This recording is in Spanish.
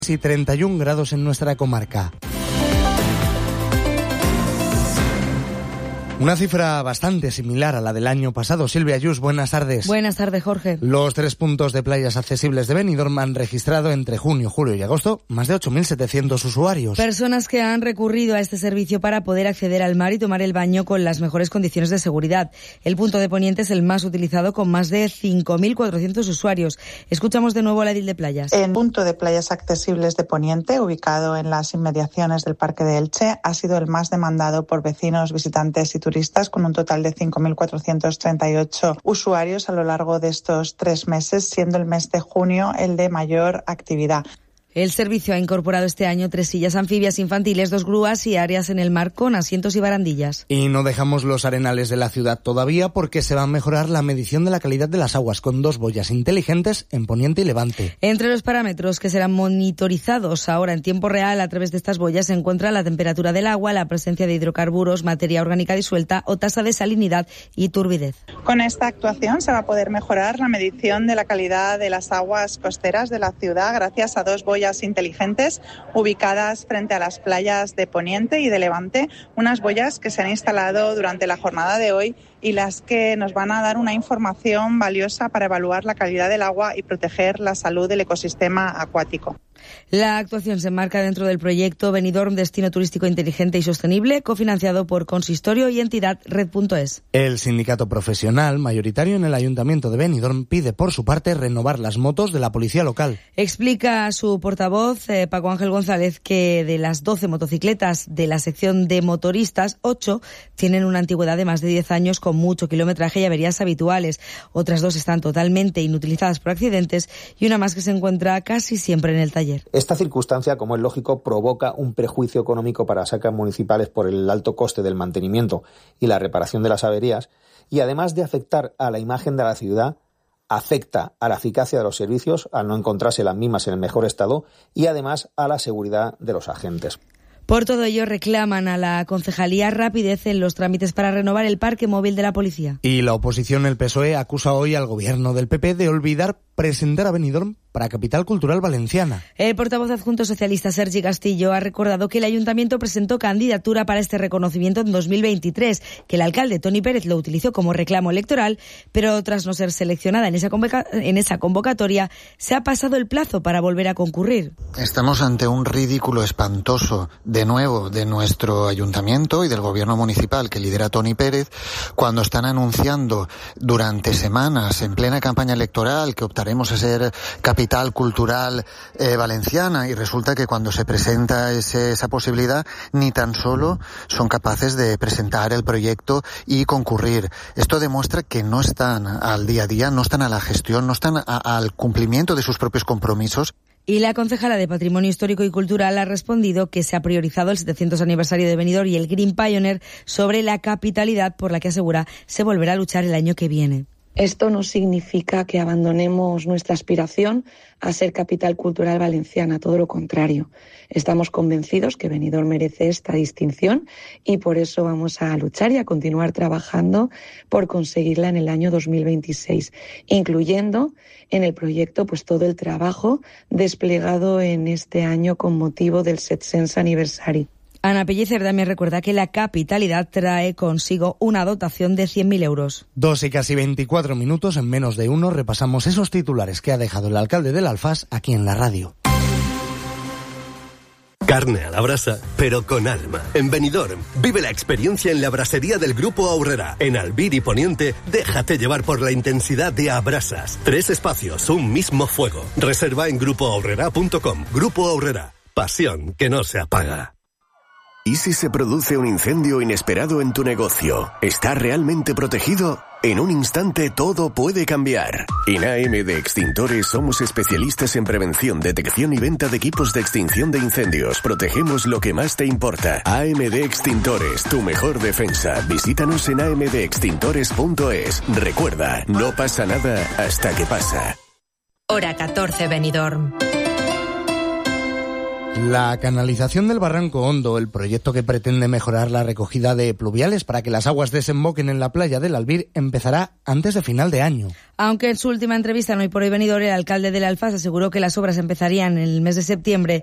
y 31 grados en nuestra comarca. Una cifra bastante similar a la del año pasado. Silvia Ayús, buenas tardes. Buenas tardes, Jorge. Los 3 puntos de playas accesibles de Benidorm han registrado entre junio, julio y agosto más de 8.700 usuarios. Personas que han recurrido a este servicio para poder acceder al mar y tomar el baño con las mejores condiciones de seguridad. El punto de Poniente es el más utilizado con más de 5.400 usuarios. Escuchamos de nuevo a la edil de playas. El punto de playas accesibles de Poniente, ubicado en las inmediaciones del Parque de Elche, ha sido el más demandado por vecinos, visitantes y turistas, con un total de 5.438 usuarios a lo largo de estos 3 meses, siendo el mes de junio el de mayor actividad. El servicio ha incorporado este año 3 sillas anfibias infantiles, 2 grúas y áreas en el mar con asientos y barandillas. Y no dejamos los arenales de la ciudad todavía, porque se va a mejorar la medición de la calidad de las aguas con 2 boyas inteligentes en Poniente y Levante. Entre los parámetros que serán monitorizados ahora en tiempo real a través de estas boyas se encuentra la temperatura del agua, la presencia de hidrocarburos, materia orgánica disuelta o tasa de salinidad y turbidez. Con esta actuación se va a poder mejorar la medición de la calidad de las aguas costeras de la ciudad gracias a 2 boyas inteligentes ubicadas frente a las playas de Poniente y de Levante, unas boyas que se han instalado durante la jornada de hoy y las que nos van a dar una información valiosa para evaluar la calidad del agua y proteger la salud del ecosistema acuático. La actuación se enmarca dentro del proyecto Benidorm Destino Turístico Inteligente y Sostenible, cofinanciado por Consistorio y entidad Red.es. El sindicato profesional mayoritario en el Ayuntamiento de Benidorm pide por su parte renovar las motos de la policía local. Explica su portavoz, Paco Ángel González, que de las 12 motocicletas de la sección de motoristas, 8 tienen una antigüedad de más de 10 años con mucho kilometraje y averías habituales. Otras 2 están totalmente inutilizadas por accidentes y una más que se encuentra casi siempre en el taller. Esta circunstancia, como es lógico, provoca un prejuicio económico para las arcas municipales por el alto coste del mantenimiento y la reparación de las averías, y además de afectar a la imagen de la ciudad, afecta a la eficacia de los servicios al no encontrarse las mismas en el mejor estado y además a la seguridad de los agentes. Por todo ello, reclaman a la concejalía rapidez en los trámites para renovar el parque móvil de la policía. Y la oposición, el PSOE, acusa hoy al gobierno del PP de olvidar presentar a Benidorm para Capital Cultural Valenciana. El portavoz adjunto socialista Sergi Castillo ha recordado que el ayuntamiento presentó candidatura para este reconocimiento en 2023, que el alcalde Toni Pérez lo utilizó como reclamo electoral, pero tras no ser seleccionada en esa convocatoria, se ha pasado el plazo para volver a concurrir. Estamos ante un ridículo espantoso, de nuevo, de nuestro ayuntamiento y del gobierno municipal que lidera Toni Pérez, cuando están anunciando durante semanas, en plena campaña electoral, que optaremos a ser capital cultural valenciana, y resulta que cuando se presenta esa posibilidad ni tan solo son capaces de presentar el proyecto y concurrir. Esto demuestra que no están al día a día, no están a la gestión, no están al cumplimiento de sus propios compromisos. Y la concejala de Patrimonio Histórico y Cultural ha respondido que se ha priorizado el 700 aniversario de Benidorm y el Green Pioneer sobre la capitalidad, por la que asegura se volverá a luchar el año que viene. Esto no significa que abandonemos nuestra aspiración a ser capital cultural valenciana, todo lo contrario. Estamos convencidos que Benidorm merece esta distinción y por eso vamos a luchar y a continuar trabajando por conseguirla en el año 2026, incluyendo en el proyecto pues todo el trabajo desplegado en este año con motivo del 700 aniversario. Ana Pellicer también recuerda que la capitalidad trae consigo una dotación de 100.000 euros. 2 y casi 24 minutos, en menos de uno, repasamos esos titulares que ha dejado el alcalde del Alfás aquí en la radio. Carne a la brasa, pero con alma. En Benidorm, vive la experiencia en la brasería del Grupo Aurrera. En Albir y Poniente, déjate llevar por la intensidad de Abrasas. 3 espacios, un mismo fuego. Reserva en grupoaurrera.com. Grupo Aurrera, pasión que no se apaga. ¿Y si se produce un incendio inesperado en tu negocio? ¿Está realmente protegido? En un instante todo puede cambiar. En AM de Extintores somos especialistas en prevención, detección y venta de equipos de extinción de incendios. Protegemos lo que más te importa. AM de Extintores, tu mejor defensa. Visítanos en amdextintores.es. Recuerda, no pasa nada hasta que pasa. Hora 14, Benidorm. La canalización del Barranco Hondo, el proyecto que pretende mejorar la recogida de pluviales para que las aguas desemboquen en la playa del Albir, empezará antes de final de año. Aunque en su última entrevista en Hoy por Hoy Benidorm, el alcalde del Alfaz aseguró que las obras empezarían en el mes de septiembre,